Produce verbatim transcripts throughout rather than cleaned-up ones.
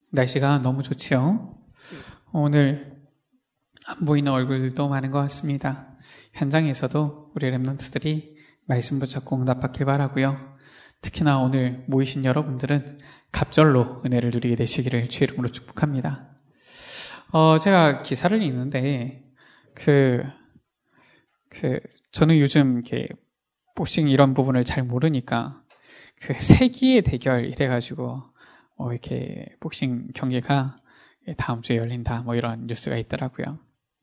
날씨가 너무 좋지요. 오늘 안 보이는 얼굴들도 많은 것 같습니다. 현장에서도 우리 랩런트들이 말씀 붙잡고 응답받길 바라고요. 특히나 오늘 모이신 여러분들은 갑절로 은혜를 누리게 되시기를 주의 이름으로 축복합니다. 어, 제가 기사를 읽는데 그, 그 저는 요즘 이렇게 복싱 이런 부분을 잘 모르니까 그 세기의 대결 이래가지고 뭐 이렇게 복싱 경기가 다음 주에 열린다 뭐 이런 뉴스가 있더라고요.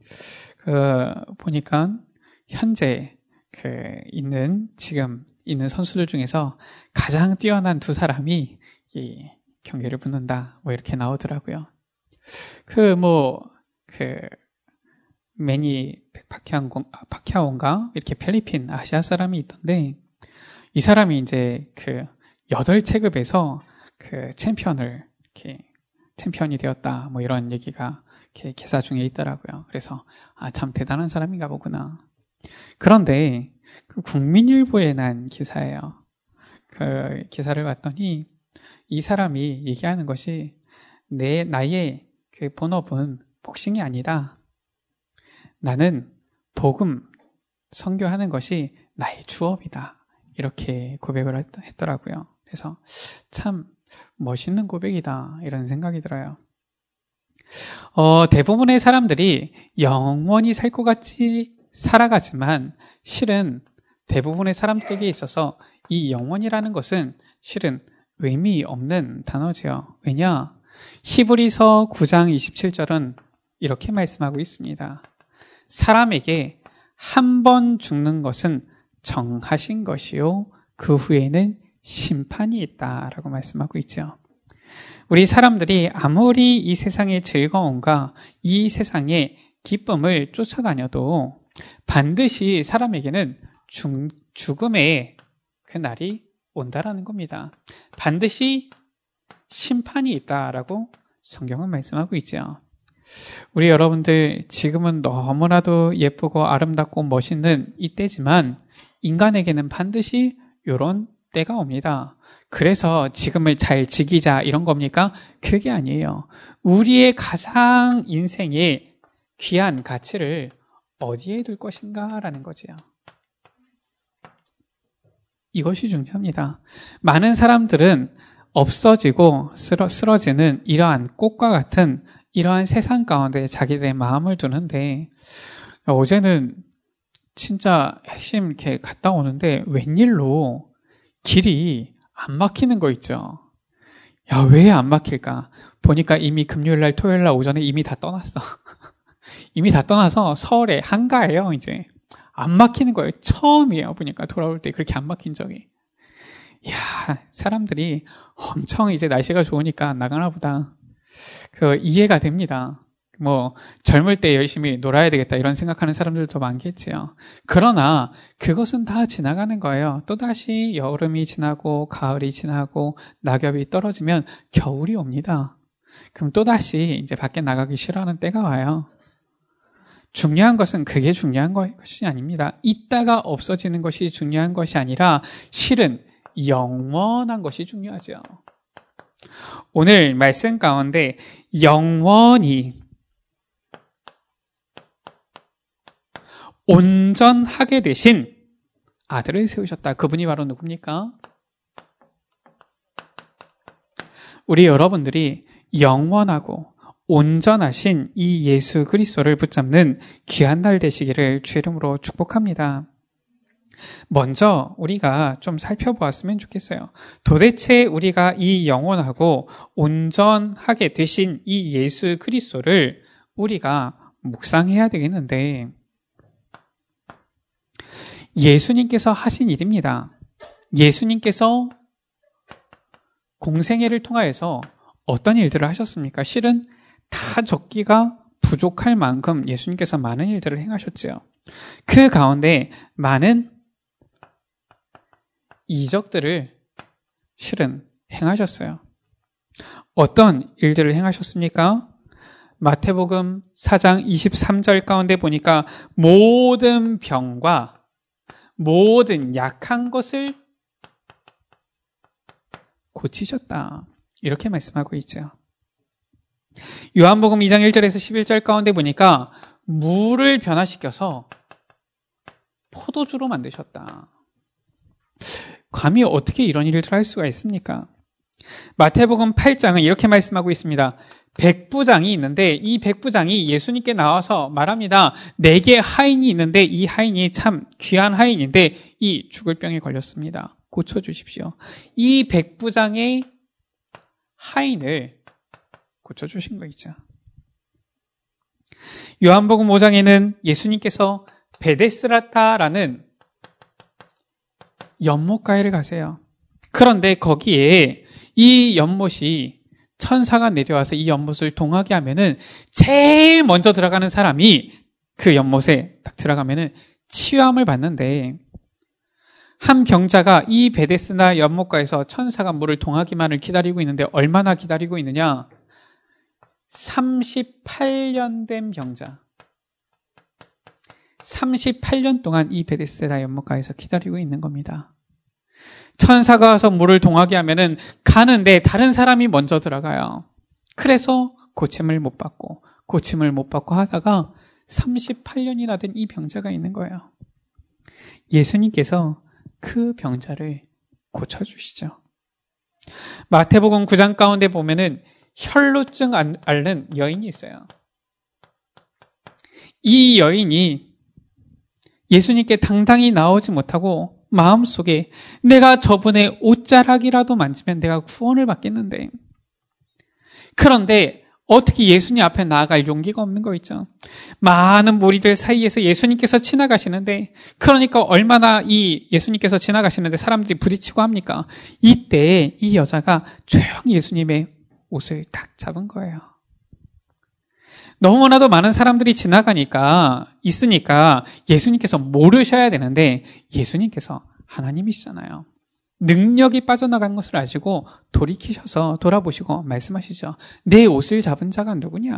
그 보니까 현재 그 있는 지금 있는 선수들 중에서 가장 뛰어난 두 사람이 이 경기를 붙는다 뭐 이렇게 나오더라고요. 그 뭐 그 매니 파키아오인가 이렇게 필리핀 아시아 사람이 있던데 이 사람이 이제 그 여덟 체급에서 그 챔피언을 이렇게 챔피언이 되었다 뭐 이런 얘기가 이렇게 기사 중에 있더라고요. 그래서 아, 참 대단한 사람인가 보구나. 그런데 그 국민일보에 난 기사예요. 그 기사를 봤더니 이 사람이 얘기하는 것이 내 나의 그 본업은 복싱이 아니다. 나는 복음 선교하는 것이 나의 주업이다. 이렇게 고백을 했더라고요. 그래서 참 멋있는 고백이다 이런 생각이 들어요. 어, 대부분의 사람들이 영원히 살 것 같이 살아가지만 실은 대부분의 사람들에게 있어서 이 영원이라는 것은 실은 의미 없는 단어죠. 왜냐? 히브리서 구 장 이십칠 절은 이렇게 말씀하고 있습니다. 사람에게 한 번 죽는 것은 정하신 것이요 그 후에는 심판이 있다라고 말씀하고 있죠. 우리 사람들이 아무리 이 세상의 즐거움과 이 세상의 기쁨을 쫓아다녀도 반드시 사람에게는 죽, 죽음의 그 날이 온다라는 겁니다. 반드시 심판이 있다라고 성경은 말씀하고 있죠. 우리 여러분들 지금은 너무나도 예쁘고 아름답고 멋있는 이때지만 인간에게는 반드시 이런 때가 옵니다. 그래서 지금을 잘 지키자 이런 겁니까? 그게 아니에요. 우리의 가장 인생의 귀한 가치를 어디에 둘 것인가라는 거지요. 이것이 중요합니다. 많은 사람들은 없어지고 쓰러, 쓰러지는 이러한 꽃과 같은 이러한 세상 가운데 자기들의 마음을 두는데 어제는 진짜 핵심 이렇게 갔다 오는데 웬일로 길이 안 막히는 거 있죠. 야, 왜 안 막힐까? 보니까 이미 금요일날 토요일날 오전에 이미 다 떠났어. 이미 다 떠나서 서울에 한가해요. 이제 안 막히는 거예요. 처음이에요. 보니까 돌아올 때 그렇게 안 막힌 적이. 이야, 사람들이 엄청 이제 날씨가 좋으니까 나가나 보다. 그 이해가 됩니다. 뭐 젊을 때 열심히 놀아야 되겠다 이런 생각하는 사람들도 많겠지요. 그러나 그것은 다 지나가는 거예요. 또다시 여름이 지나고 가을이 지나고 낙엽이 떨어지면 겨울이 옵니다. 그럼 또다시 이제 밖에 나가기 싫어하는 때가 와요. 중요한 것은 그게 중요한 것이 아닙니다. 있다가 없어지는 것이 중요한 것이 아니라 실은 영원한 것이 중요하죠. 오늘 말씀 가운데 영원히 온전하게 되신 아들을 세우셨다. 그분이 바로 누굽니까? 우리 여러분들이 영원하고 온전하신 이 예수 그리스도를 붙잡는 귀한 날 되시기를 주의 이름으로 축복합니다. 먼저 우리가 좀 살펴보았으면 좋겠어요. 도대체 우리가 이 영원하고 온전하게 되신 이 예수 그리스도를 우리가 묵상해야 되겠는데 예수님께서 하신 일입니다. 예수님께서 공생애를 통하여서 어떤 일들을 하셨습니까? 실은 다 적기가 부족할 만큼 예수님께서 많은 일들을 행하셨죠. 그 가운데 많은 이적들을 실은 행하셨어요. 어떤 일들을 행하셨습니까? 마태복음 사 장 이십삼 절 가운데 보니까 모든 병과 모든 약한 것을 고치셨다. 이렇게 말씀하고 있죠. 요한복음 이 장 일 절에서 십일 절 가운데 보니까 물을 변화시켜서 포도주로 만드셨다. 감히 어떻게 이런 일을 할 수가 있습니까? 마태복음 팔 장은 이렇게 말씀하고 있습니다. 백부장이 있는데 이 백부장이 예수님께 나와서 말합니다. 내게 하인이 있는데 이 하인이 참 귀한 하인인데 이 죽을 병에 걸렸습니다. 고쳐주십시오. 이 백부장의 하인을 고쳐주신 거 있죠. 요한복음 오 장에는 예수님께서 베데스다라는 연못가에를 가세요. 그런데 거기에 이 연못이 천사가 내려와서 이 연못을 동하게 하면은 제일 먼저 들어가는 사람이 그 연못에 딱 들어가면은 치유함을 받는데 한 병자가 이 베데스다 연못가에서 천사가 물을 동하기만을 기다리고 있는데 얼마나 기다리고 있느냐? 삼십팔 년 된 병자. 삼십팔 년 동안 이 베데스다 연못가에서 기다리고 있는 겁니다. 천사가 와서 물을 동하게 하면은 가는데 다른 사람이 먼저 들어가요. 그래서 고침을 못 받고 고침을 못 받고 하다가 삼십팔 년이나 된 이 병자가 있는 거예요. 예수님께서 그 병자를 고쳐주시죠. 마태복음 구 장 가운데 보면은 혈루증 앓는 여인이 있어요. 이 여인이 예수님께 당당히 나오지 못하고 마음속에 내가 저분의 옷자락이라도 만지면 내가 구원을 받겠는데, 그런데 어떻게 예수님 앞에 나아갈 용기가 없는 거 있죠. 많은 무리들 사이에서 예수님께서 지나가시는데, 그러니까 얼마나 이 예수님께서 지나가시는데 사람들이 부딪히고 합니까? 이때 이 여자가 조용히 예수님의 옷을 딱 잡은 거예요. 너무나도 많은 사람들이 지나가니까, 있으니까 예수님께서 모르셔야 되는데 예수님께서 하나님이시잖아요. 능력이 빠져나간 것을 아시고 돌이키셔서 돌아보시고 말씀하시죠. 내 옷을 잡은 자가 누구냐?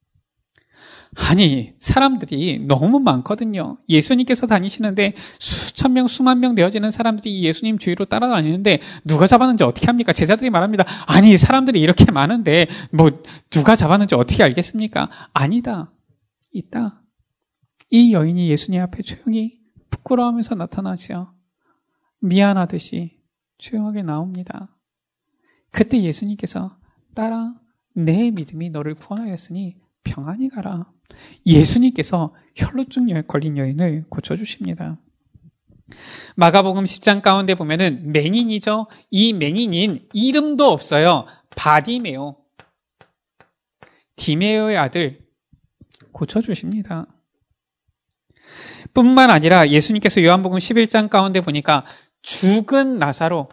아니, 사람들이 너무 많거든요. 예수님께서 다니시는데 수천 명, 수만 명 되어지는 사람들이 예수님 주위로 따라다니는데 누가 잡았는지 어떻게 합니까? 제자들이 말합니다. 아니, 사람들이 이렇게 많은데 뭐 누가 잡았는지 어떻게 알겠습니까? 아니다. 있다. 이 여인이 예수님 앞에 조용히 부끄러워하면서 나타나죠. 미안하듯이 조용하게 나옵니다. 그때 예수님께서 딸아, 내 믿음이 너를 구원하였으니 평안히 가라. 예수님께서 혈루증 걸린 여인을 고쳐주십니다. 마가복음 십 장 가운데 보면은 맹인이죠. 이 맹인인 이름도 없어요. 바디메오. 디메오의 아들 고쳐주십니다. 뿐만 아니라 예수님께서 요한복음 십일 장 가운데 보니까 죽은 나사로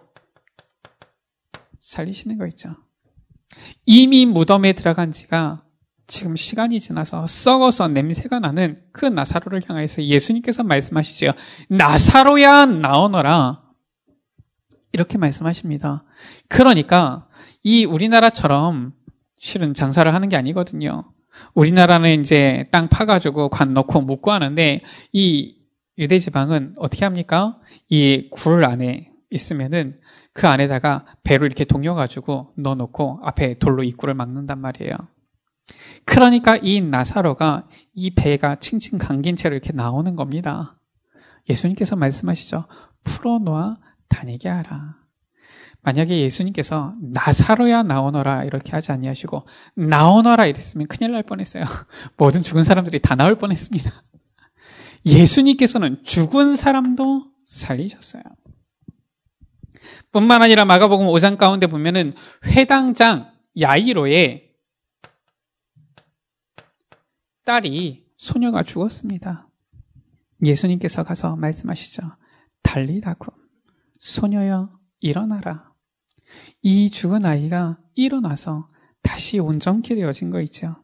살리시는 거 있죠. 이미 무덤에 들어간 지가 지금 시간이 지나서 썩어서 냄새가 나는 그 나사로를 향해서 예수님께서 말씀하시죠. 나사로야 나오너라. 이렇게 말씀하십니다. 그러니까 이 우리나라처럼 실은 장사를 하는 게 아니거든요. 우리나라는 이제 땅 파가지고 관 넣고 묻고 하는데 이 유대지방은 어떻게 합니까? 이 굴 안에 있으면은 그 안에다가 배로 이렇게 동여가지고 넣어놓고 앞에 돌로 입구를 막는단 말이에요. 그러니까 이 나사로가 이 배가 칭칭 감긴 채로 이렇게 나오는 겁니다. 예수님께서 말씀하시죠. 풀어놓아 다니게 하라. 만약에 예수님께서 나사로야 나오너라 이렇게 하지 아니하시고 나오너라 이랬으면 큰일 날 뻔했어요. 모든 죽은 사람들이 다 나올 뻔했습니다. 예수님께서는 죽은 사람도 살리셨어요. 뿐만 아니라 마가복음 오 장 가운데 보면은 회당장 야이로의 딸이 소녀가 죽었습니다. 예수님께서 가서 말씀하시죠. 달리다쿰 소녀여 일어나라. 이 죽은 아이가 일어나서 다시 온전케 되어진 거 있죠.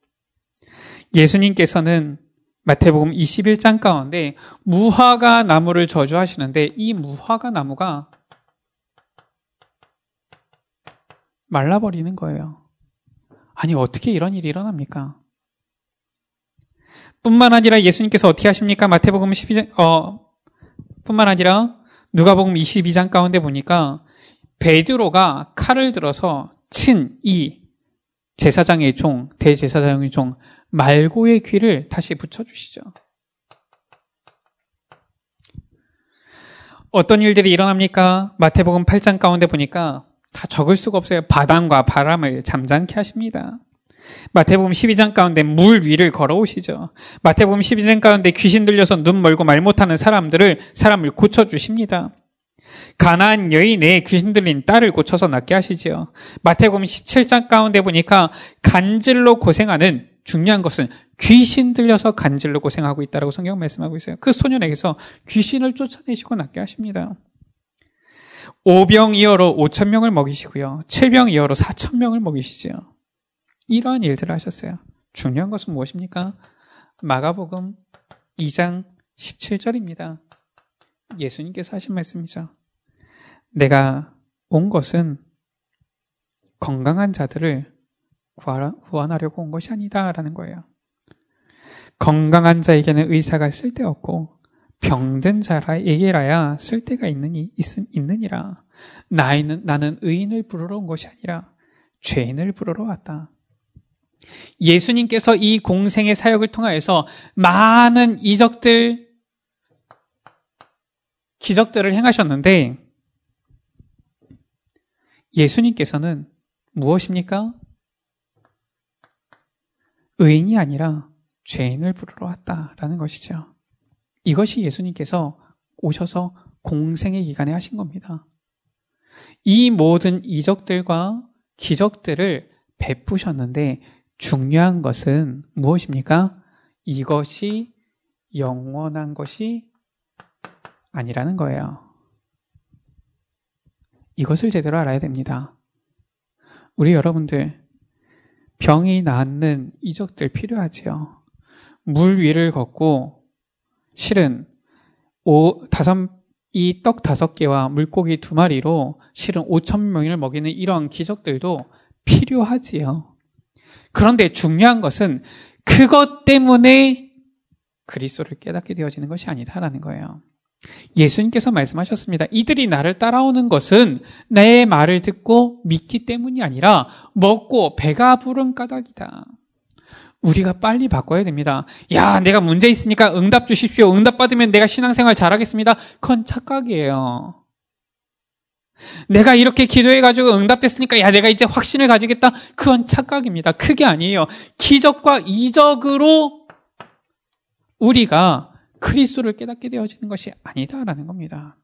예수님께서는 마태복음 이십일 장 가운데 무화과 나무를 저주하시는데 이 무화과 나무가 말라버리는 거예요. 아니, 어떻게 이런 일이 일어납니까? 뿐만 아니라 예수님께서 어떻게 하십니까? 마태복음 십이 장, 어, 뿐만 아니라 누가복음 이십이 장 가운데 보니까 베드로가 칼을 들어서 친 이 제사장의 종, 대제사장의 종 말고의 귀를 다시 붙여주시죠. 어떤 일들이 일어납니까? 마태복음 팔 장 가운데 보니까 다 적을 수가 없어요. 바람과 바람을 잠잠케 하십니다. 마태복음 십이 장 가운데 물 위를 걸어오시죠. 마태복음 십이 장 가운데 귀신 들려서 눈 멀고 말 못하는 사람들을 사람을 고쳐주십니다. 가나안 여인의 귀신 들린 딸을 고쳐서 낫게 하시지요. 마태복음 십칠 장 가운데 보니까 간질로 고생하는, 중요한 것은 귀신 들려서 간질로 고생하고 있다고 성경 말씀하고 있어요. 그 소년에게서 귀신을 쫓아내시고 낫게 하십니다. 오병이어로 오천 명을 먹이시고요. 칠병이어로 사천 명을 먹이시지요. 이러한 일들을 하셨어요. 중요한 것은 무엇입니까? 마가복음 이 장 십칠 절입니다. 예수님께서 하신 말씀이죠. 내가 온 것은 건강한 자들을 구원하려고 온 것이 아니다라는 거예요. 건강한 자에게는 의사가 쓸데없고 병든 자에게라야 쓸데가 있느니, 있, 있느니라. 나는, 나는 의인을 부르러 온 것이 아니라 죄인을 부르러 왔다. 예수님께서 이 공생의 사역을 통하여서 많은 이적들, 기적들을 행하셨는데 예수님께서는 무엇입니까? 의인이 아니라 죄인을 부르러 왔다라는 것이죠. 이것이 예수님께서 오셔서 공생의 기간에 하신 겁니다. 이 모든 이적들과 기적들을 베푸셨는데 중요한 것은 무엇입니까? 이것이 영원한 것이 아니라는 거예요. 이것을 제대로 알아야 됩니다. 우리 여러분들 병이 낫는 이적들 필요하지요. 물 위를 걷고 실은 오, 다섯, 이 떡 다섯 개와 물고기 두 마리로 실은 오천 명을 먹이는 이러한 기적들도 필요하지요. 그런데 중요한 것은 그것 때문에 그리스도를 깨닫게 되어지는 것이 아니다라는 거예요. 예수님께서 말씀하셨습니다. 이들이 나를 따라오는 것은 내 말을 듣고 믿기 때문이 아니라 먹고 배가 부른 까닭이다. 우리가 빨리 바꿔야 됩니다. 야, 내가 문제 있으니까 응답 주십시오. 응답 받으면 내가 신앙생활 잘하겠습니다. 그건 착각이에요. 내가 이렇게 기도해가지고 응답됐으니까 야, 내가 이제 확신을 가지겠다. 그건 착각입니다. 그게 아니에요. 기적과 이적으로 우리가 그리스도를 깨닫게 되어지는 것이 아니다라는 겁니다.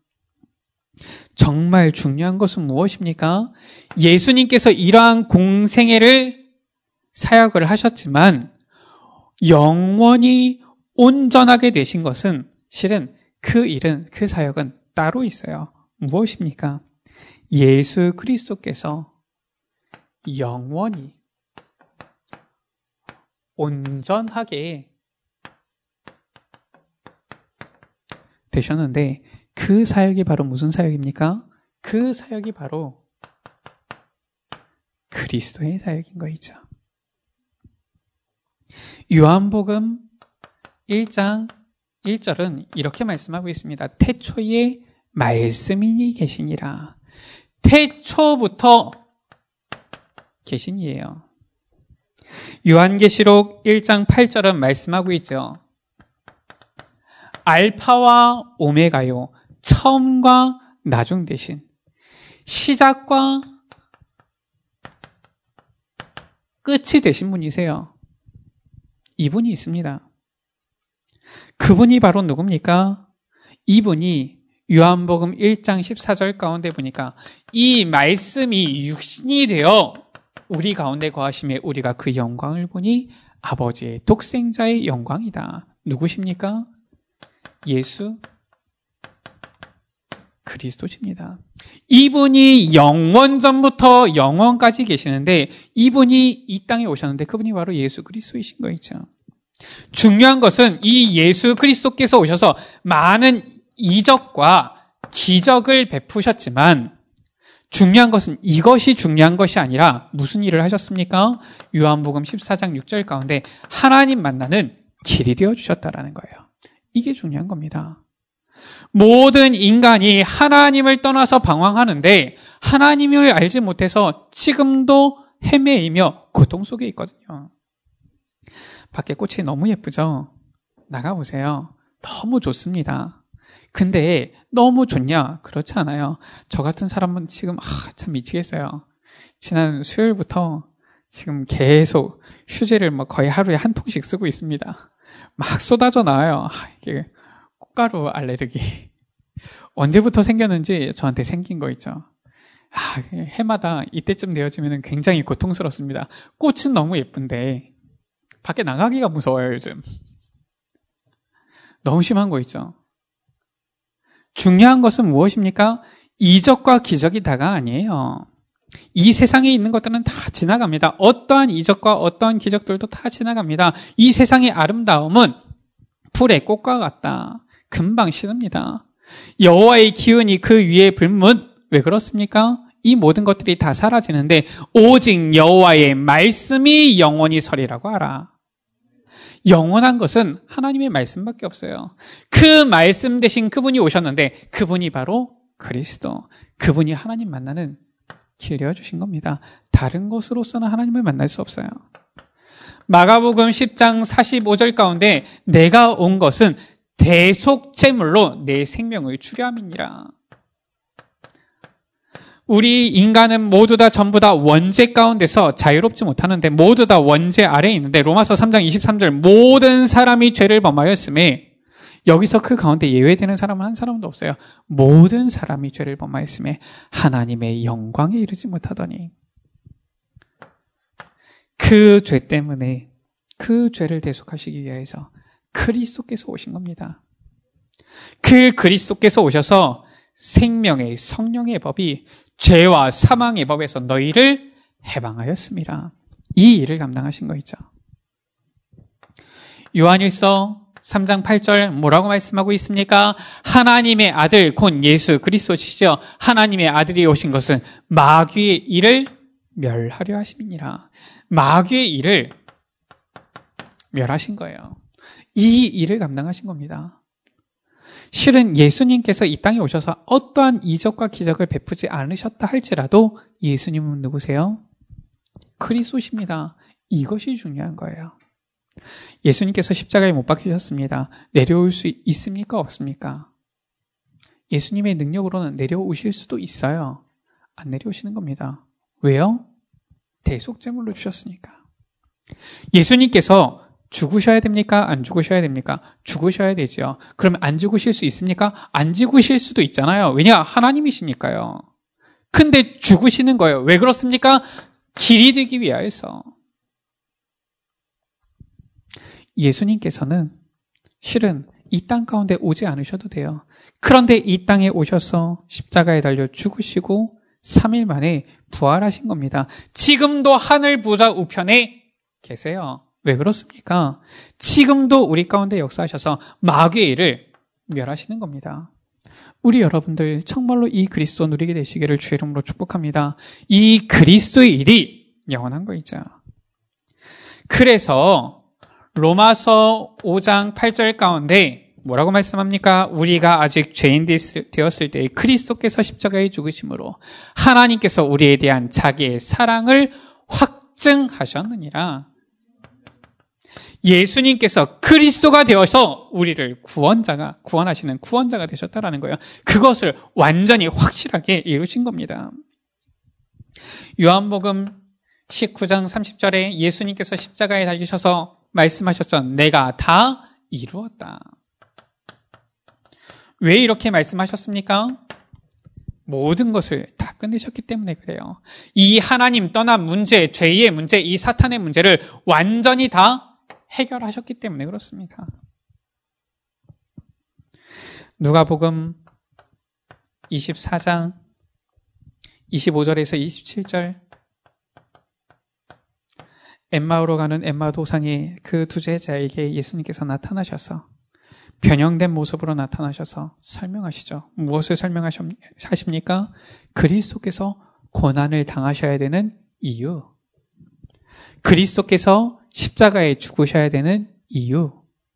정말 중요한 것은 무엇입니까? 예수님께서 이러한 공생애를 사역을 하셨지만 영원히 온전하게 되신 것은 실은 그 일은, 그 사역은 따로 있어요. 무엇입니까? 예수 그리스도께서 영원히 온전하게 되셨는데 그 사역이 바로 무슨 사역입니까? 그 사역이 바로 그리스도의 사역인 거이죠. 요한복음 일 장 일 절은 이렇게 말씀하고 있습니다. 태초에 말씀이 계시니라. 태초부터 계신이에요. 요한계시록 일 장 팔 절은 말씀하고 있죠. 알파와 오메가요, 처음과 나중 되신, 시작과 끝이 되신 분이세요. 이분이 있습니다. 그분이 바로 누굽니까? 이분이 요한복음 일 장 십사 절 가운데 보니까 이 말씀이 육신이 되어 우리 가운데 거하심에 우리가 그 영광을 보니 아버지의 독생자의 영광이다. 누구십니까? 예수 그리스도십니다. 이분이 영원전부터 영원까지 계시는데 이분이 이 땅에 오셨는데 그분이 바로 예수 그리스도이신 거있죠. 중요한 것은 이 예수 그리스도께서 오셔서 많은 이적과 기적을 베푸셨지만 중요한 것은 이것이 중요한 것이 아니라 무슨 일을 하셨습니까? 요한복음 십사 장 육 절 가운데 하나님 만나는 길이 되어주셨다라는 거예요. 이게 중요한 겁니다. 모든 인간이 하나님을 떠나서 방황하는데 하나님을 알지 못해서 지금도 헤매이며 고통 속에 있거든요. 밖에 꽃이 너무 예쁘죠? 나가보세요. 너무 좋습니다. 근데 너무 좋냐? 그렇지 않아요. 저 같은 사람은 지금 아, 참 미치겠어요. 지난 수요일부터 지금 계속 휴지를 뭐 거의 하루에 한 통씩 쓰고 있습니다. 막 쏟아져 나와요. 아, 이게 꽃가루 알레르기. 언제부터 생겼는지 저한테 생긴 거 있죠. 아, 해마다 이때쯤 되어지면 굉장히 고통스럽습니다. 꽃은 너무 예쁜데 밖에 나가기가 무서워요, 요즘. 너무 심한 거 있죠. 중요한 것은 무엇입니까? 이적과 기적이 다가 아니에요. 이 세상에 있는 것들은 다 지나갑니다. 어떠한 이적과 어떠한 기적들도 다 지나갑니다. 이 세상의 아름다움은 풀의 꽃과 같다. 금방 식습니다. 여호와의 기운이 그 위에 불문. 왜 그렇습니까? 이 모든 것들이 다 사라지는데 오직 여호와의 말씀이 영원히 서리라고 하라. 영원한 것은 하나님의 말씀밖에 없어요. 그 말씀 대신 그분이 오셨는데 그분이 바로 그리스도. 그분이 하나님 만나는 길 되어주신 겁니다. 다른 것으로서는 하나님을 만날 수 없어요. 마가복음 십 장 사십오 절 가운데 내가 온 것은 대속제물로 내 생명을 주려 함이니라. 우리 인간은 모두 다 전부 다 원죄 가운데서 자유롭지 못하는데 모두 다 원죄 아래에 있는데 로마서 삼 장 이십삼 절 모든 사람이 죄를 범하였음에 여기서 그 가운데 예외되는 사람은 한 사람도 없어요. 모든 사람이 죄를 범하였음에 하나님의 영광에 이르지 못하더니 그 죄 때문에 그 죄를 대속하시기 위해서 그리스도께서 오신 겁니다. 그 그리스도께서 오셔서 생명의 성령의 법이 죄와 사망의 법에서 너희를 해방하였습니다. 이 일을 감당하신 거 있죠. 요한일서 삼 장 팔 절 뭐라고 말씀하고 있습니까? 하나님의 아들 곧 예수 그리스도시죠. 하나님의 아들이 오신 것은 마귀의 일을 멸하려 하심이니라. 마귀의 일을 멸하신 거예요. 이 일을 감당하신 겁니다. 실은 예수님께서 이 땅에 오셔서 어떠한 이적과 기적을 베푸지 않으셨다 할지라도 예수님은 누구세요? 그리스도십니다. 이것이 중요한 거예요. 예수님께서 십자가에 못 박히셨습니다. 내려올 수 있습니까? 없습니까? 예수님의 능력으로는 내려오실 수도 있어요. 안 내려오시는 겁니다. 왜요? 대속제물로 주셨으니까. 예수님께서 죽으셔야 됩니까? 안 죽으셔야 됩니까? 죽으셔야 되죠. 그러면 안 죽으실 수 있습니까? 안 죽으실 수도 있잖아요. 왜냐? 하나님이시니까요. 근데 죽으시는 거예요. 왜 그렇습니까? 길이 되기 위하여서. 예수님께서는 실은 이 땅 가운데 오지 않으셔도 돼요. 그런데 이 땅에 오셔서 십자가에 달려 죽으시고 삼 일 만에 부활하신 겁니다. 지금도 하늘 보좌 우편에 계세요. 왜 그렇습니까? 지금도 우리 가운데 역사하셔서 마귀의 일을 멸하시는 겁니다. 우리 여러분들 정말로 이 그리스도 누리게 되시기를 주의 이름으로 축복합니다. 이 그리스도의 일이 영원한 거 있죠. 그래서 로마서 오 장 팔 절 가운데 뭐라고 말씀합니까? 우리가 아직 죄인 되었을 때 그리스도께서 십자가에 죽으심으로 하나님께서 우리에 대한 자기의 사랑을 확증하셨느니라. 예수님께서 그리스도가 되어서 우리를 구원자가, 구원하시는 구원자가 되셨다라는 거예요. 그것을 완전히 확실하게 이루신 겁니다. 요한복음 십구 장 삼십 절에 예수님께서 십자가에 달리셔서 말씀하셨죠. 내가 다 이루었다. 왜 이렇게 말씀하셨습니까? 모든 것을 다 끝내셨기 때문에 그래요. 이 하나님 떠난 문제, 죄의 문제, 이 사탄의 문제를 완전히 다 해결하셨기 때문에 그렇습니다. 누가복음 이십사 장 이십오 절에서 이십칠 절 엠마오로 가는 엠마 도상의 그 두 제자에게 예수님께서 나타나셔서 변형된 모습으로 나타나셔서 설명하시죠. 무엇을 설명하십니까? 그리스도께서 고난을 당하셔야 되는 이유, 그리스도께서 십자가에 죽으셔야 되는 이유,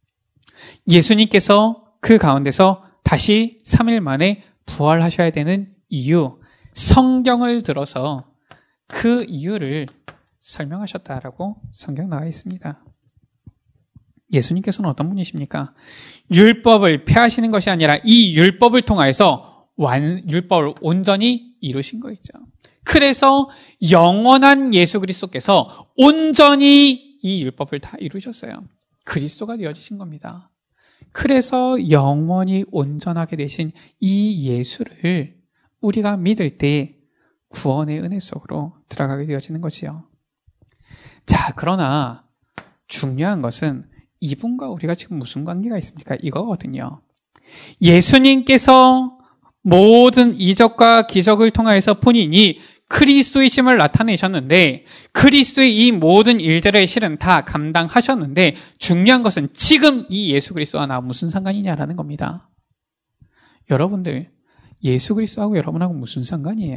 예수님께서 그 가운데서 다시 삼 일 만에 부활하셔야 되는 이유, 성경을 들어서 그 이유를 설명하셨다라고 성경 나와 있습니다. 예수님께서는 어떤 분이십니까? 율법을 폐하시는 것이 아니라 이 율법을 통하여서 완, 율법을 온전히 이루신 거 있죠. 그래서 영원한 예수 그리스도께서 온전히 이 율법을 다 이루셨어요. 그리스도가 되어지신 겁니다. 그래서 영원히 온전하게 되신 이 예수를 우리가 믿을 때 구원의 은혜 속으로 들어가게 되어지는 것이요. 자, 그러나 중요한 것은 이분과 우리가 지금 무슨 관계가 있습니까? 이거거든요. 예수님께서 모든 이적과 기적을 통하여서 본인이 그리스도이심을 나타내셨는데 그리스도의 이 모든 일들을 실은 다 감당하셨는데 중요한 것은 지금 이 예수 그리스도와 나 무슨 상관이냐라는 겁니다. 여러분들, 예수 그리스도하고 여러분하고 무슨 상관이에요?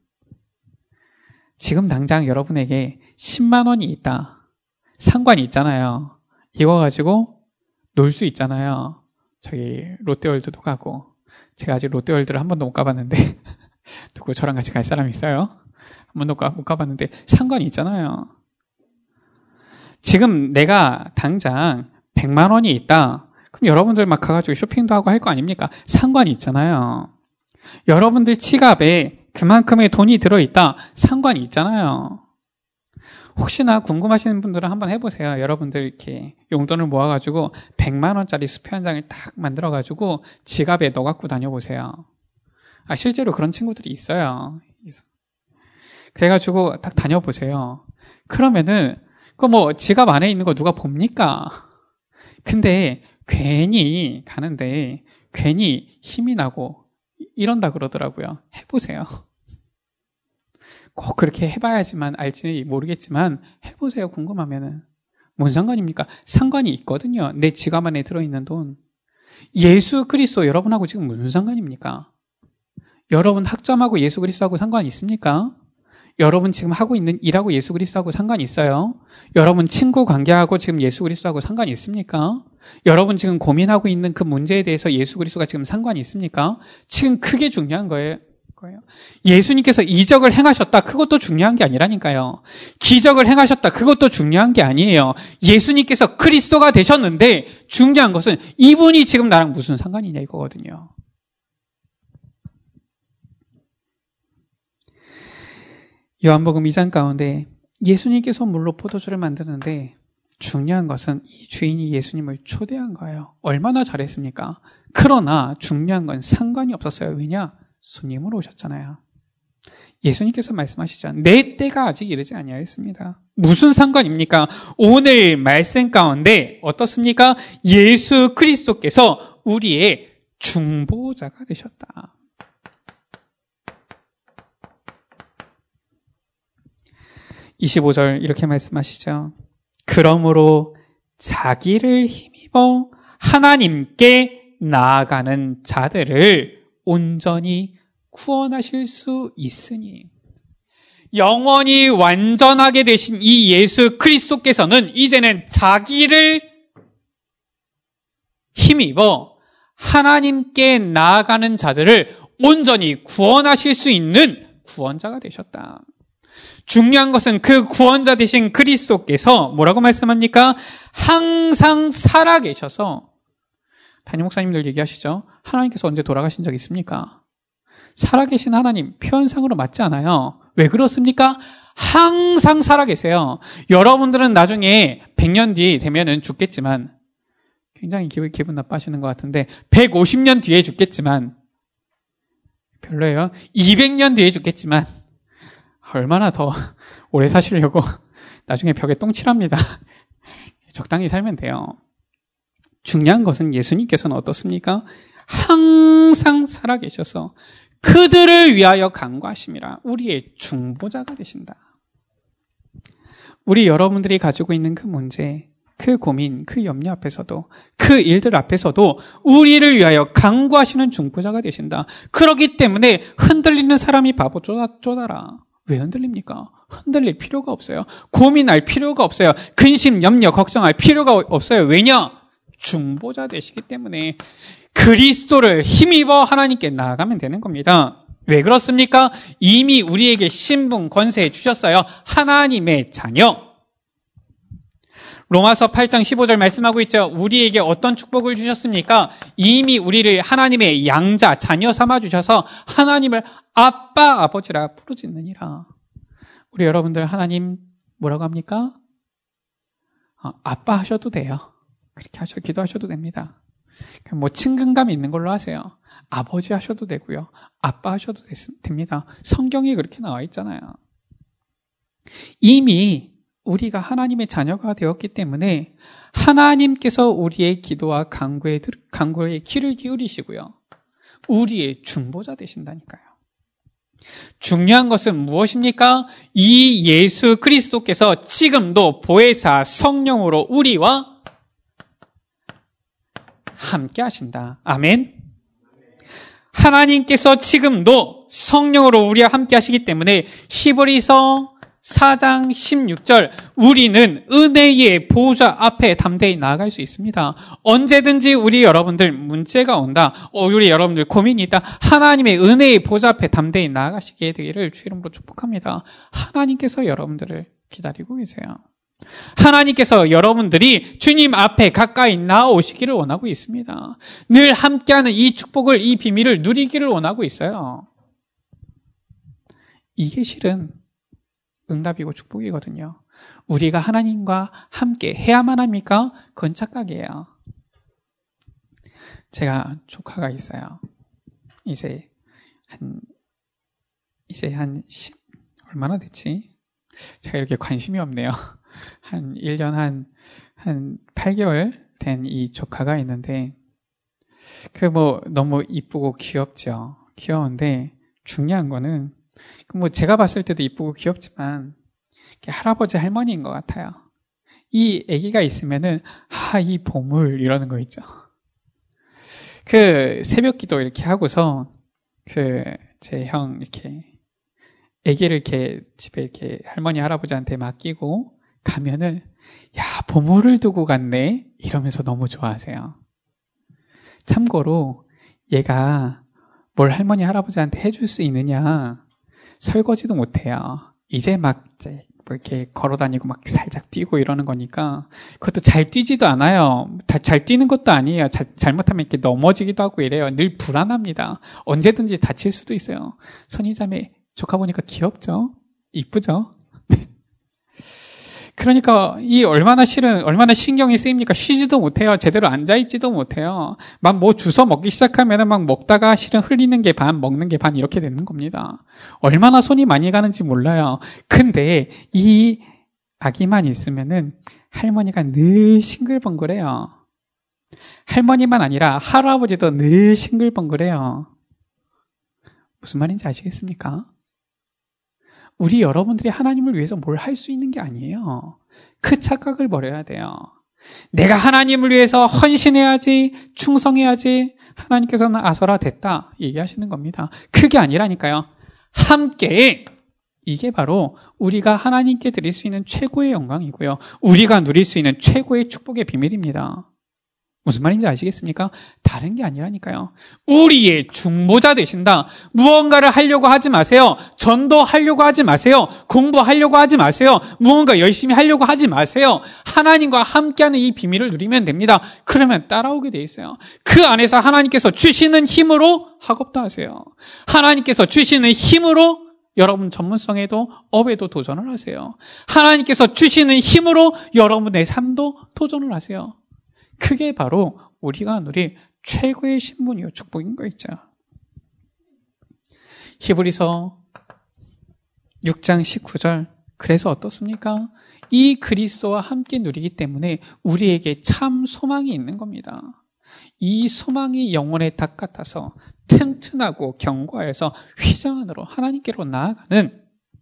지금 당장 여러분에게 십만 원이 있다. 상관이 있잖아요. 이거 가지고 놀 수 있잖아요. 저기 롯데월드도 가고. 제가 아직 롯데월드를 한 번도 못 가봤는데 누구 저랑 같이 갈 사람 있어요? 한 번도 못 가봤는데 상관이 있잖아요. 지금 내가 당장 백만 원이 있다. 그럼 여러분들 막 가가지고 쇼핑도 하고 할 거 아닙니까? 상관이 있잖아요. 여러분들 지갑에 그만큼의 돈이 들어있다. 상관이 있잖아요. 혹시나 궁금하신 분들은 한번 해보세요. 여러분들 이렇게 용돈을 모아가지고 백만 원짜리 수표 한 장을 딱 만들어가지고 지갑에 넣어갖고 다녀보세요. 아, 실제로 그런 친구들이 있어요. 그래가지고 딱 다녀보세요. 그러면은 그 뭐 지갑 안에 있는 거 누가 봅니까? 근데 괜히 가는데 괜히 힘이 나고 이런다 그러더라고요. 해보세요. 꼭 그렇게 해봐야지만 알지 모르겠지만 해보세요. 궁금하면은. 뭔 상관입니까? 상관이 있거든요. 내 지갑 안에 들어있는 돈. 예수 그리스도 여러분하고 지금 무슨 상관입니까? 여러분 학점하고 예수 그리스도하고 상관이 있습니까? 여러분 지금 하고 있는 일하고 예수 그리스도하고 상관이 있어요? 여러분 친구 관계하고 지금 예수 그리스도하고 상관이 있습니까? 여러분 지금 고민하고 있는 그 문제에 대해서 예수 그리스도가 지금 상관이 있습니까? 지금 크게 중요한 거예요. 예수님께서 이적을 행하셨다. 그것도 중요한 게 아니라니까요. 기적을 행하셨다. 그것도 중요한 게 아니에요. 예수님께서 그리스도가 되셨는데 중요한 것은 이분이 지금 나랑 무슨 상관이냐 이거거든요. 요한복음 이 장 가운데 예수님께서 물로 포도주를 만드는데 중요한 것은 이 주인이 예수님을 초대한 거예요. 얼마나 잘했습니까? 그러나 중요한 건 상관이 없었어요. 왜냐? 손님으로 오셨잖아요. 예수님께서 말씀하시죠. 내 때가 아직 이르지 아니하였습니다. 무슨 상관입니까? 오늘 말씀 가운데 어떻습니까? 예수 그리스도께서 우리의 중보자가 되셨다. 이십오 절 이렇게 말씀하시죠. 그러므로 자기를 힘입어 하나님께 나아가는 자들을 온전히 구원하실 수 있으니 영원히 완전하게 되신 이 예수 그리스도께서는 이제는 자기를 힘입어 하나님께 나아가는 자들을 온전히 구원하실 수 있는 구원자가 되셨다. 중요한 것은 그 구원자 되신 그리스도께서 뭐라고 말씀합니까? 항상 살아계셔서 담임 목사님들 얘기하시죠. 하나님께서 언제 돌아가신 적 있습니까? 살아계신 하나님 표현상으로 맞지 않아요. 왜 그렇습니까? 항상 살아계세요. 여러분들은 나중에 백 년 뒤 되면은 죽겠지만 굉장히 기분, 기분 나빠하시는 것 같은데 백오십 년 뒤에 죽겠지만 별로예요. 이백 년 뒤에 죽겠지만 얼마나 더 오래 사시려고 나중에 벽에 똥칠합니다. 적당히 살면 돼요. 중요한 것은 예수님께서는 어떻습니까? 항상 살아계셔서 그들을 위하여 간구하심이라 우리의 중보자가 되신다. 우리 여러분들이 가지고 있는 그 문제, 그 고민, 그 염려 앞에서도 그 일들 앞에서도 우리를 위하여 간구하시는 중보자가 되신다. 그렇기 때문에 흔들리는 사람이 바보 쪼다, 쪼다라. 왜 흔들립니까? 흔들릴 필요가 없어요. 고민할 필요가 없어요. 근심, 염려, 걱정할 필요가 없어요. 왜냐? 중보자 되시기 때문에 그리스도를 힘입어 하나님께 나아가면 되는 겁니다. 왜 그렇습니까? 이미 우리에게 신분, 권세 주셨어요. 하나님의 자녀. 로마서 팔 장 십오 절 말씀하고 있죠. 우리에게 어떤 축복을 주셨습니까? 이미 우리를 하나님의 양자, 자녀 삼아 주셔서 하나님을 아빠, 아버지라 부르짖느니라. 우리 여러분들 하나님 뭐라고 합니까? 어, 아빠 하셔도 돼요. 그렇게 하셔 기도하셔도 됩니다. 뭐 친근감 있는 걸로 하세요. 아버지 하셔도 되고요. 아빠 하셔도 됩니다. 성경에 그렇게 나와 있잖아요. 이미 우리가 하나님의 자녀가 되었기 때문에 하나님께서 우리의 기도와 간구에, 간구에 귀를 기울이시고요. 우리의 중보자 되신다니까요. 중요한 것은 무엇입니까? 이 예수 그리스도께서 지금도 보혜사 성령으로 우리와 함께 하신다. 아멘. 하나님께서 지금도 성령으로 우리와 함께 하시기 때문에 히브리서 사 장 십육 절 우리는 은혜의 보좌 앞에 담대히 나아갈 수 있습니다. 언제든지 우리 여러분들 문제가 온다. 우리 여러분들 고민이 있다. 하나님의 은혜의 보좌 앞에 담대히 나아가시게 되기를 주 이름으로 축복합니다. 하나님께서 여러분들을 기다리고 계세요. 하나님께서 여러분들이 주님 앞에 가까이 나오시기를 원하고 있습니다. 늘 함께하는 이 축복을, 이 비밀을 누리기를 원하고 있어요. 이게 실은 응답이고 축복이거든요. 우리가 하나님과 함께 해야만 합니까? 그건 착각이에요. 제가 조카가 있어요. 이제 한 이제 한 십, 얼마나 됐지? 제가 이렇게 관심이 없네요. 한 일 년 한, 한 팔 개월 된 이 조카가 있는데, 그 뭐 너무 이쁘고 귀엽죠. 귀여운데, 중요한 거는, 뭐 제가 봤을 때도 이쁘고 귀엽지만, 할아버지 할머니인 것 같아요. 이 아기가 있으면은, 아, 이 보물, 이러는 거 있죠. 그 새벽 기도 이렇게 하고서, 그, 제 형 이렇게, 아기를 이렇게 집에 이렇게 할머니 할아버지한테 맡기고, 가면은 야 보물을 두고 갔네 이러면서 너무 좋아하세요. 참고로 얘가 뭘 할머니 할아버지한테 해줄 수 있느냐, 설거지도 못해요. 이제 막 이제 뭐 이렇게 걸어다니고 막 살짝 뛰고 이러는 거니까 그것도 잘 뛰지도 않아요. 다 잘 뛰는 것도 아니에요. 자, 잘못하면 이렇게 넘어지기도 하고 이래요. 늘 불안합니다. 언제든지 다칠 수도 있어요. 선희자매 조카 보니까 귀엽죠? 이쁘죠? 그러니까 이 얼마나 실은 얼마나 신경이 쓰입니까? 쉬지도 못해요. 제대로 앉아 있지도 못해요. 막 뭐 주워 먹기 시작하면은 막 먹다가 실은 흘리는 게 반, 먹는 게 반 이렇게 되는 겁니다. 얼마나 손이 많이 가는지 몰라요. 근데 이 아기만 있으면은 할머니가 늘 싱글벙글해요. 할머니만 아니라 할아버지도 늘 싱글벙글해요. 무슨 말인지 아시겠습니까? 우리 여러분들이 하나님을 위해서 뭘 할 수 있는 게 아니에요. 그 착각을 버려야 돼요. 내가 하나님을 위해서 헌신해야지, 충성해야지, 하나님께서는 아서라 됐다 얘기하시는 겁니다. 그게 아니라니까요. 함께, 이게 바로 우리가 하나님께 드릴 수 있는 최고의 영광이고요. 우리가 누릴 수 있는 최고의 축복의 비밀입니다. 무슨 말인지 아시겠습니까? 다른 게 아니라니까요. 우리의 중보자 되신다. 무언가를 하려고 하지 마세요. 전도하려고 하지 마세요. 공부하려고 하지 마세요. 무언가 열심히 하려고 하지 마세요. 하나님과 함께하는 이 비밀을 누리면 됩니다. 그러면 따라오게 돼 있어요. 그 안에서 하나님께서 주시는 힘으로 학업도 하세요. 하나님께서 주시는 힘으로 여러분 전문성에도 업에도 도전을 하세요. 하나님께서 주시는 힘으로 여러분의 삶도 도전을 하세요. 그게 바로 우리가 누릴 최고의 신분이요 축복인 거 있죠. 히브리서 육 장 십구 절 그래서 어떻습니까? 이 그리스도와 함께 누리기 때문에 우리에게 참 소망이 있는 겁니다. 이 소망이 영혼의 닭 같아서 튼튼하고 견고하여서 휘장 안으로 하나님께로 나아가는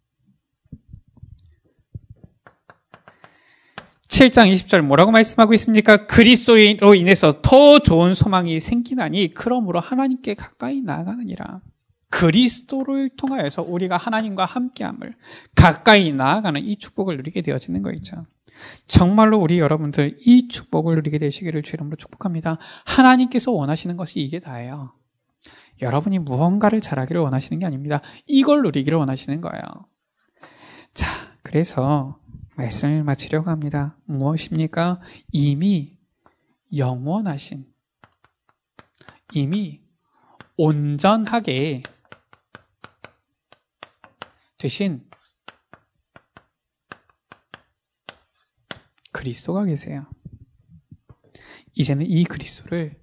칠 장 이십 절 뭐라고 말씀하고 있습니까? 그리스도로 인해서 더 좋은 소망이 생기나니 그러므로 하나님께 가까이 나아가느니라. 그리스도를 통하여서 우리가 하나님과 함께함을 가까이 나아가는 이 축복을 누리게 되어지는 거 있죠. 정말로 우리 여러분들 이 축복을 누리게 되시기를 주 이름으로 축복합니다. 하나님께서 원하시는 것이 이게 다예요. 여러분이 무언가를 잘하기를 원하시는 게 아닙니다. 이걸 누리기를 원하시는 거예요. 자, 그래서 말씀을 마치려고 합니다. 무엇입니까? 이미 영원하신, 이미 온전하게 되신 그리스도가 계세요. 이제는 이 그리스도를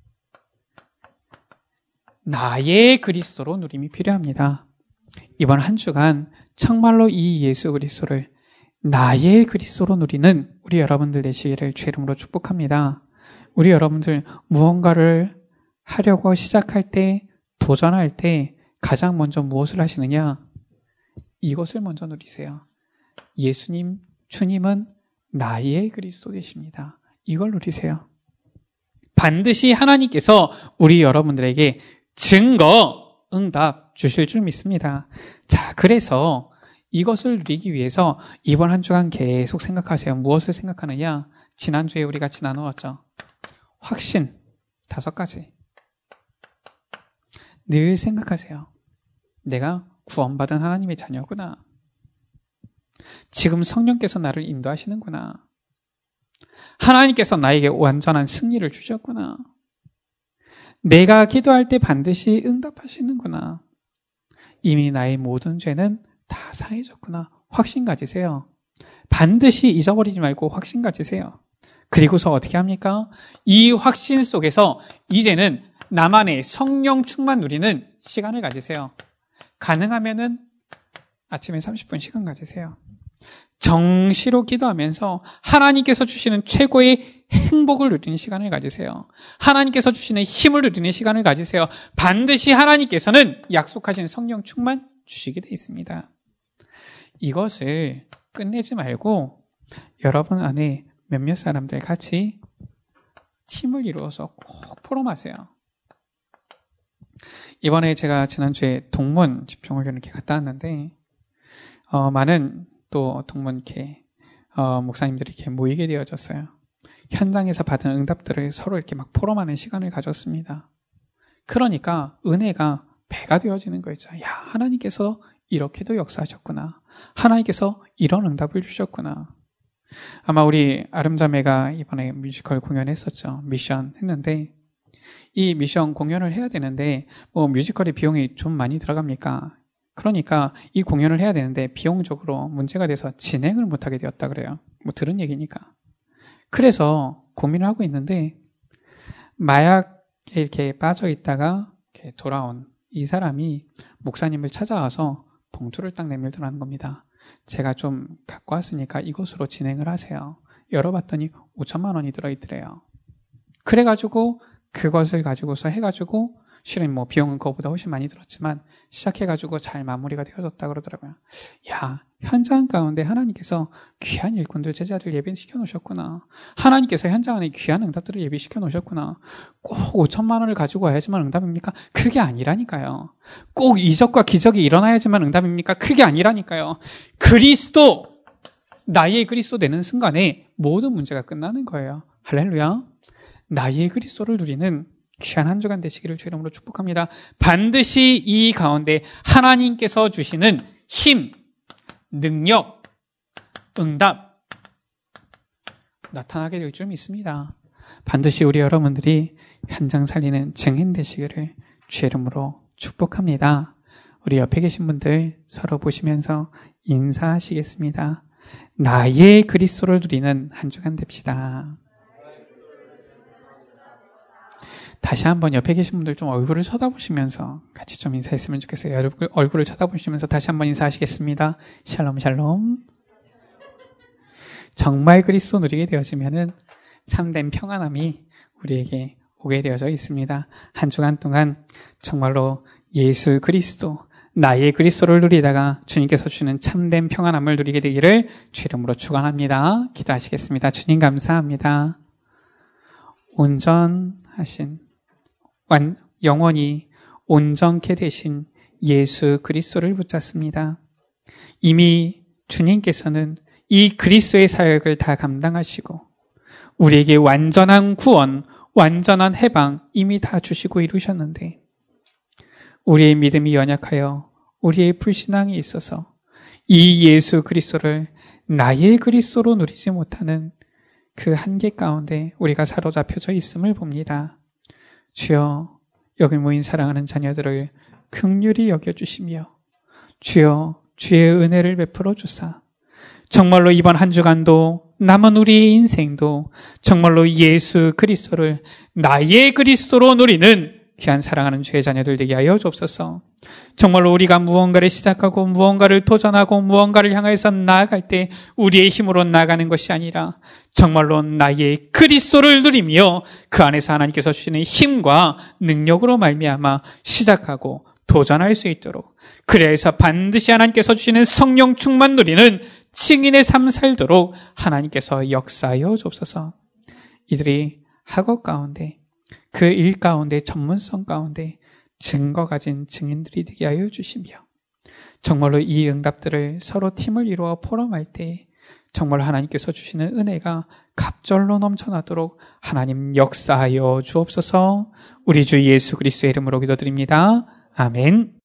나의 그리스도로 누림이 필요합니다. 이번 한 주간 정말로 이 예수 그리스도를 나의 그리스도로 누리는 우리 여러분들 되시기를 주의 이름으로 축복합니다. 우리 여러분들 무언가를 하려고 시작할 때, 도전할 때 가장 먼저 무엇을 하시느냐? 이것을 먼저 누리세요. 예수님, 주님은 나의 그리스도 되십니다. 이걸 누리세요. 반드시 하나님께서 우리 여러분들에게 증거, 응답 주실 줄 믿습니다. 자, 그래서 이것을 누리기 위해서 이번 한 주간 계속 생각하세요. 무엇을 생각하느냐? 지난주에 우리 같이 나누었죠. 확신, 다섯 가지. 늘 생각하세요. 내가 구원받은 하나님의 자녀구나. 지금 성령께서 나를 인도하시는구나. 하나님께서 나에게 완전한 승리를 주셨구나. 내가 기도할 때 반드시 응답하시는구나. 이미 나의 모든 죄는 다 사해졌구나. 확신 가지세요. 반드시 잊어버리지 말고 확신 가지세요. 그리고서 어떻게 합니까? 이 확신 속에서 이제는 나만의 성령 충만 누리는 시간을 가지세요. 가능하면은 아침에 삼십 분 시간 가지세요. 정시로 기도하면서 하나님께서 주시는 최고의 행복을 누리는 시간을 가지세요. 하나님께서 주시는 힘을 누리는 시간을 가지세요. 반드시 하나님께서는 약속하신 성령 충만 주시게 돼 있습니다. 이것을 끝내지 말고 여러분 안에 몇몇 사람들 같이 팀을 이루어서 꼭 포럼하세요. 이번에 제가 지난주에 동문 집중을 이렇게 갔다 왔는데 어, 많은 또 동문 이렇게 어, 목사님들이 이렇게 모이게 되어졌어요. 현장에서 받은 응답들을 서로 이렇게 막 포럼하는 시간을 가졌습니다. 그러니까 은혜가 배가 되어지는 거죠. 야, 하나님께서 이렇게도 역사하셨구나. 하나님께서 이런 응답을 주셨구나. 아마 우리 아름자매가 이번에 뮤지컬 공연했었죠. 미션 했는데 이 미션 공연을 해야 되는데 뭐 뮤지컬의 비용이 좀 많이 들어갑니까? 그러니까 이 공연을 해야 되는데 비용적으로 문제가 돼서 진행을 못하게 되었다 그래요. 뭐 들은 얘기니까. 그래서 고민을 하고 있는데 마약에 이렇게 빠져 있다가 이렇게 돌아온 이 사람이 목사님을 찾아와서 봉투를 딱 내밀더라는 겁니다. 제가 좀 갖고 왔으니까 이것으로 진행을 하세요. 열어봤더니 오천만 원이 들어있더래요. 그래가지고 그것을 가지고서 해가지고 실은 뭐 비용은 그거보다 훨씬 많이 들었지만 시작해가지고 잘 마무리가 되어졌다 그러더라고요. 야, 현장 가운데 하나님께서 귀한 일꾼들 제자들 예배시켜 놓으셨구나. 하나님께서 현장 안에 귀한 응답들을 예배시켜 놓으셨구나. 꼭 오천만 원을 가지고 와야지만 응답입니까? 그게 아니라니까요. 꼭 이적과 기적이 일어나야지만 응답입니까? 그게 아니라니까요. 그리스도, 나의 그리스도 되는 순간에 모든 문제가 끝나는 거예요. 할렐루야. 나의 그리스도를 누리는 귀한 한 주간 되시기를 주의 이름으로 축복합니다. 반드시 이 가운데 하나님께서 주시는 힘, 능력, 응답 나타나게 될 줄 믿습니다. 반드시 우리 여러분들이 현장 살리는 증인 되시기를 주의 이름으로 축복합니다. 우리 옆에 계신 분들 서로 보시면서 인사하시겠습니다. 나의 그리스도를 누리는 한 주간 됩시다. 다시 한번 옆에 계신 분들 좀 얼굴을 쳐다보시면서 같이 좀 인사했으면 좋겠어요. 얼굴, 얼굴을 쳐다보시면서 다시 한번 인사하시겠습니다. 샬롬 샬롬. 정말 그리스도 누리게 되어지면은 참된 평안함이 우리에게 오게 되어져 있습니다. 한 주간 동안 정말로 예수 그리스도, 나의 그리스도를 누리다가 주님께서 주는 참된 평안함을 누리게 되기를 주 이름으로 축원합니다. 기도하시겠습니다. 주님 감사합니다. 온전하신 완, 영원히 온전케 되신 예수 그리스도를 붙잡습니다. 이미 주님께서는 이 그리스도의 사역을 다 감당하시고 우리에게 완전한 구원, 완전한 해방 이미 다 주시고 이루셨는데 우리의 믿음이 연약하여 우리의 불신앙이 있어서 이 예수 그리스도를 나의 그리스도로 누리지 못하는 그 한계 가운데 우리가 사로잡혀져 있음을 봅니다. 주여, 여기 모인 사랑하는 자녀들을 긍휼히 여겨주시며 주여, 주의 은혜를 베풀어 주사 정말로 이번 한 주간도 남은 우리의 인생도 정말로 예수 그리스도를 나의 그리스도로 누리는 귀한 사랑하는 주의 자녀들 되게 하여 주옵소서. 정말로 우리가 무언가를 시작하고 무언가를 도전하고 무언가를 향해서 나아갈 때 우리의 힘으로 나아가는 것이 아니라 정말로 나의 그리스도를 누리며 그 안에서 하나님께서 주시는 힘과 능력으로 말미암아 시작하고 도전할 수 있도록, 그래야 해서 반드시 하나님께서 주시는 성령 충만 누리는 증인의 삶 살도록 하나님께서 역사하여 주옵소서. 이들이 학업 가운데, 그 일 가운데, 전문성 가운데 증거 가진 증인들이 되게 하여 주시며 정말로 이 응답들을 서로 팀을 이루어 포럼할 때 정말 하나님께서 주시는 은혜가 갑절로 넘쳐나도록 하나님 역사하여 주옵소서. 우리 주 예수 그리스도의 이름으로 기도드립니다. 아멘.